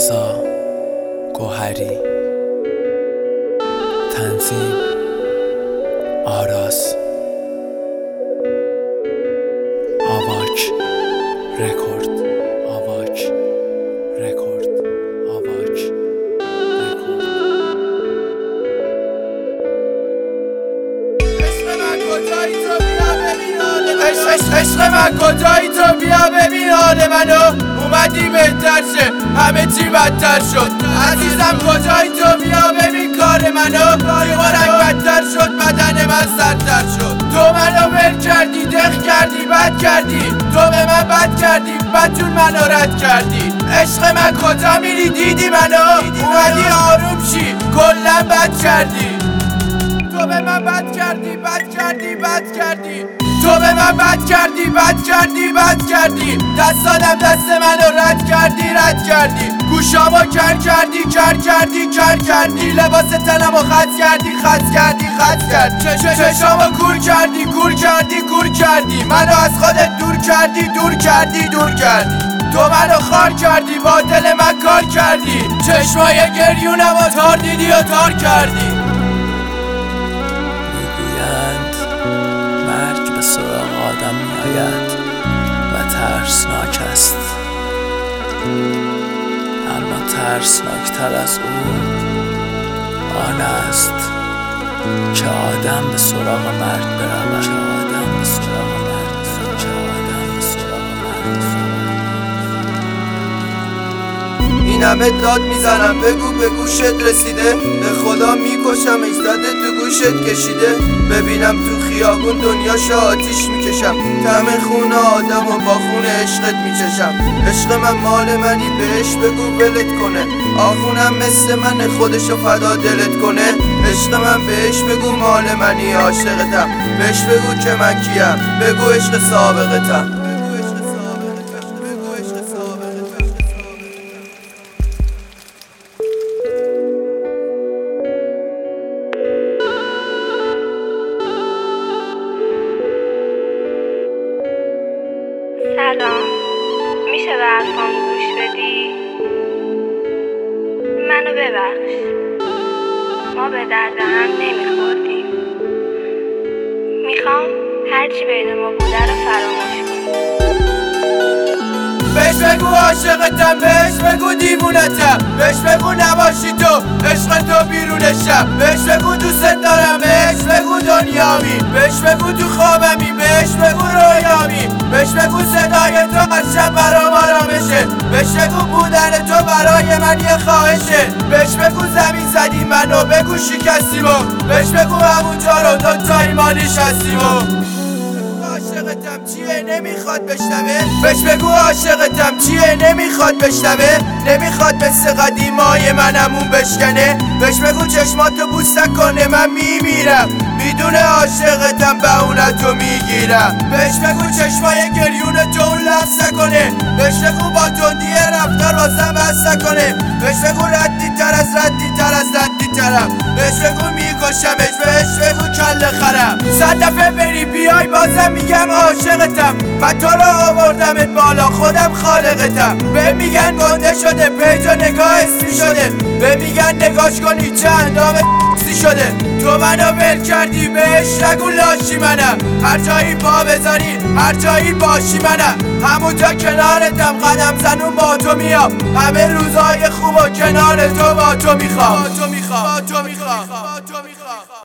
رضا گوهری. تنظیم آراس. آواک رکورد. آواک رکورد. آواک رکورد. عشق من کجایی تو بیا ببین حال منو. اومدی بهتر شه همه چی بدتر شد. عزیزم کجایی تو بیا ببین کار منو. دیوارک بدتر شد بدن من سردتر شد. تو منو ول کردی دق کردی بد کردی. تو به من بد کردی بدتون منو رد کردی. عشق من کجا میری دیدی منو. اومدی آروم شی کلا بد کردی. تو به من بد کردی بد کردی بد کردی. تو به من بد کردی بد کردی بد کردی. دستادم دست منو رد کردی رد کردی. گوشامو کر کردی کر کردی کر کردی. لباس تنمو خط کردی خط کردی خط کردی. چشامو کور کردی کور کردی کور کردی. منو از خودت دور کردی دور کردی دور کردی. تو منو خار کردی با دل من کار کردی. چشمای گریونمو تار دیدی و تار کردی. مرگ به سراغ آدم میآید و ترسناک است، اما ترسناکتر از او آن است که آدم به سراغ مرگ برود. این همه داد میزنم بگو به گوشت رسیده. به خدا میکشم ایستاده تو گوشت کشیده. ببینم تو خیابون دنیاشو آتیش میکشم. طعم خون آدم و با خون عشقت میچشم. عشق من مال منی بهش بگو ولت کنه. آخونم مثل من خودشو فدا دلت کنه. عشق من بهش بگو مال منی عاشقتم. بهش بگو که من کیم بگو عشق سابقتم. سلام، میشه به حرفام گوش بدی؟ منو ببخش، ما به درد هم نمیخوردیم. میخوام هرچی بین ما بوده رو فراموش کنی. بهش بگو عاشقتم بهش بگو دیوونتم. بهش بگو نباشی تو عشق تو بیرونشم. بهش بگو دوست دارم بهش بگو دنیامی. بهش بگو تو خوابمی بهش بگو رویامی. بهش بگو صدای تو هر شب برام آرامشه. بهش بگو بودن تو برای من یه خواهشه. بهش بگو زمین زدی منو بگو شکستیمو. بهش بگو همونجا رو دوتایی ما نشستیمو. عاشقتم چیه نمیخواد بشنوه. بهش بگو عاشقتم چیه نمیخواد بشنوه. نمیخواد مثل قدیمای منمون بشکنه. بهش بگو چشماتو بوس نکنه من میمیرم. میدونه عاشقتم بهونتو میگیرم. بهش بگو چشمای گریونتو اون لحظه کنه. بهش بگو با تندی رفتار واسم بسته کنه. بهش بگو ردی تر از ردی تر از ردی ترم. بهش بگو میکشمش. بهش بگو کله خرم. 100 دفعه بری بیای بازم میگم عاشقتم. من تو رو آوردمت بالا خودم خالقتم. به میگن گنده شده پیج و نگاه اسمی شده. به میگن نگاش کنی چه اندام سی شده. تو منو ول کردی بهش نگو لاشی منم. هر جایی پا بذاری هر جایی باشی منم. همونجا کنارتم قدم زنون با تو میام. همه روزای خوب و کنار تو با تو میخوام.